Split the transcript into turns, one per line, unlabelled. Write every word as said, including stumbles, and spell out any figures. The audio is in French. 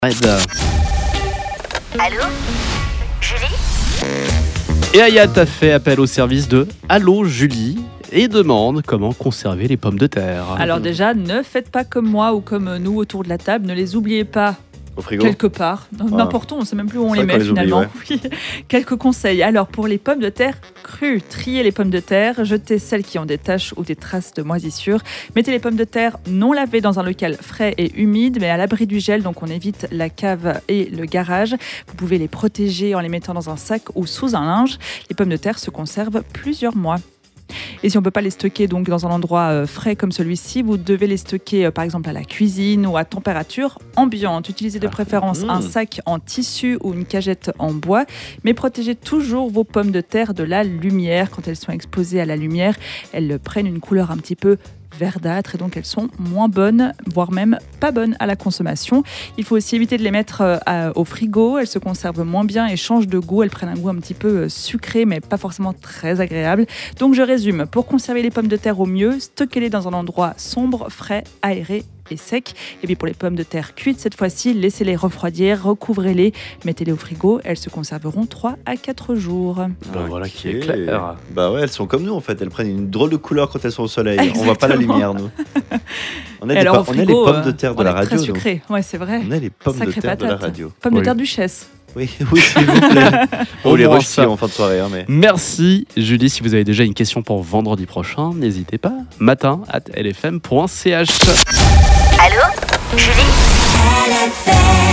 Red.
Allô Julie?
Et Ayat a fait appel au service de Allô Julie et demande comment conserver les pommes de terre.
Alors déjà, ne faites pas comme moi ou comme nous autour de la table, ne les oubliez pas.
Au frigo
Quelque part, n'importe où, on ne sait même plus où on
C'est
les
vrai
met
qu'on les
finalement.
oublie,
Oui. Quelques conseils. Alors pour les pommes de terre crues, triez les pommes de terre, jetez celles qui ont des taches ou des traces de moisissure. Mettez les pommes de terre non lavées dans un local frais et humide, mais à l'abri du gel, donc on évite la cave et le garage. Vous pouvez les protéger en les mettant dans un sac ou sous un linge. Les pommes de terre se conservent plusieurs mois. Et si on ne peut pas les stocker donc dans un endroit euh, frais comme celui-ci, vous devez les stocker euh, par exemple à la cuisine ou à température ambiante. Utilisez de préférence
mmh.
un sac en tissu ou une cagette en bois, mais protégez toujours vos pommes de terre de la lumière. Quand elles sont exposées à la lumière, elles prennent une couleur un petit peu verdâtres et donc elles sont moins bonnes, voire même pas bonnes à la consommation. Il faut aussi éviter de les mettre euh, à, au frigo, elles se conservent moins bien et changent de goût, elles prennent un goût un petit peu euh, sucré mais pas forcément très agréable. Donc je résume, pour conserver les pommes de terre au mieux, stockez-les dans un endroit sombre, frais, aéré et sec. Et puis pour les pommes de terre cuites, cette fois-ci, laissez-les refroidir, recouvrez-les, mettez-les au frigo, elles se conserveront trois à quatre jours.
Ben voilà qui est
Ok.
clair.
Bah ouais, elles sont comme nous en fait, elles prennent une drôle de couleur quand elles sont au soleil.
Exactement.
On voit pas la lumière nous. On a,
Et
des,
alors,
pa-
au
on a les
frigo,
pommes de
euh,
terre de
on
la
est
radio.
très
nous.
sucré, ouais c'est vrai.
On a les pommes
Sacrée
de terre de la
patate.
radio.
Pommes de
Oui.
terre duchesse.
Oui, oui, s'il vous plaît.
Au
On les
moins
reçit
ça.
en fin de soirée. Hein, mais...
Merci Julie, si vous avez déjà une question pour vendredi prochain, n'hésitez pas. Matin at l f m point c h.
Allô Julie?